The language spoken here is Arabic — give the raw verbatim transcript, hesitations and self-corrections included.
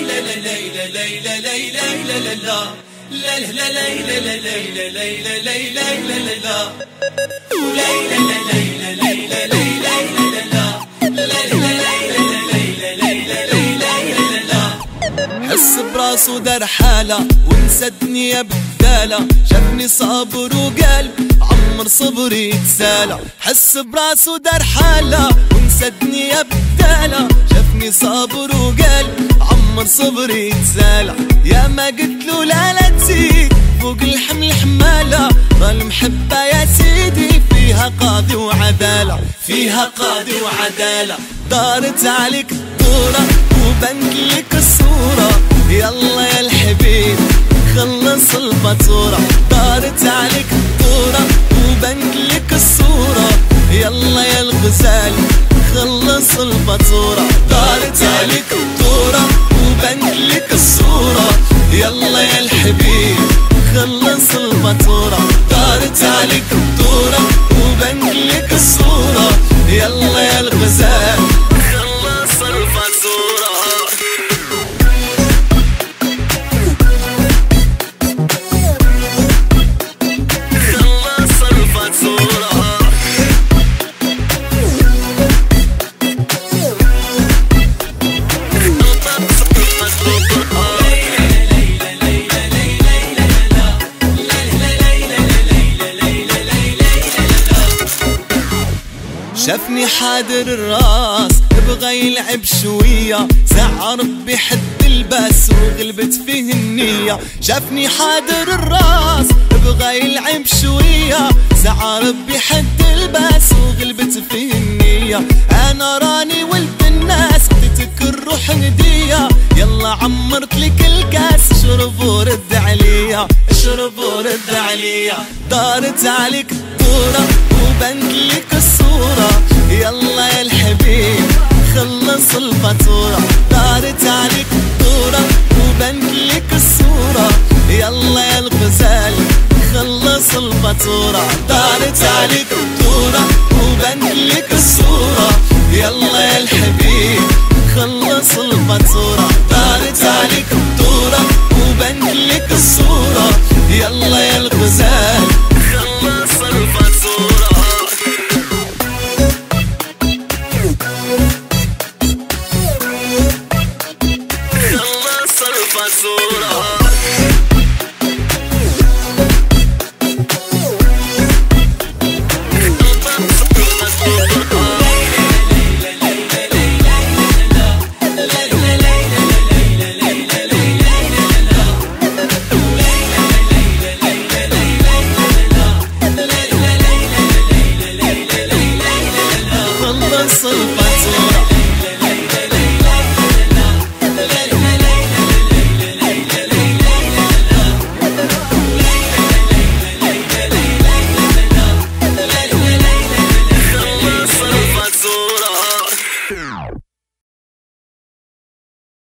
حس براسو دار حالة ونسى الدنيا بدالة، شافني صابر وقال عمر صبري يتسالى. حس براسو دار حالة ونسى الدنيا بدالة، شافني صابر وقال عمر صبري يتسالى. يا ما قلتلو لا لا تزيد فوق الحمل حمالة، المحبة يا سيدي فيها قاضي وعدالة، فيها قاضي وعدالة. دارت عليك الدورة وبنت لك الصورة، يلا يا الحبيب خلص الفاتورة. دارت عليك الدورة وبنت لك الصورة، يلا يا الغزال خلص الفاتورة. دارت عليك الدورة وبنت لك الصورة، يلا يا الحبيب خلص الفاتورة. دارت عليك الدورة وبنت لك الصورة، يلا يا الغزال خلص الفاتورة. خلص الفاتورة. شافني حادر الراس بغى يلعب شوية، سعر بحد الباس وغلبت فيه النية. شافني حادر الراس بغى يلعب شوية، سعر بحد الباس وغلبت فيه النية. انا راني ولد الناس اديتك الروح هدية، يلا عمرت لك الكاس اشرب ورد عليا، اشرب ورد عليا. دارت عليك الدورة وبنت لك الصورة، يلا يا الحبيب خلص الفاتورة. دارت عليك الدورة وبنت لك الصورة، يلا يا الغزال خلص الفاتورة. دارت عليك الدورة وبنت لك الصورة، يلا يا الحبيب خلص الفاتورة. دارت عليك الدورة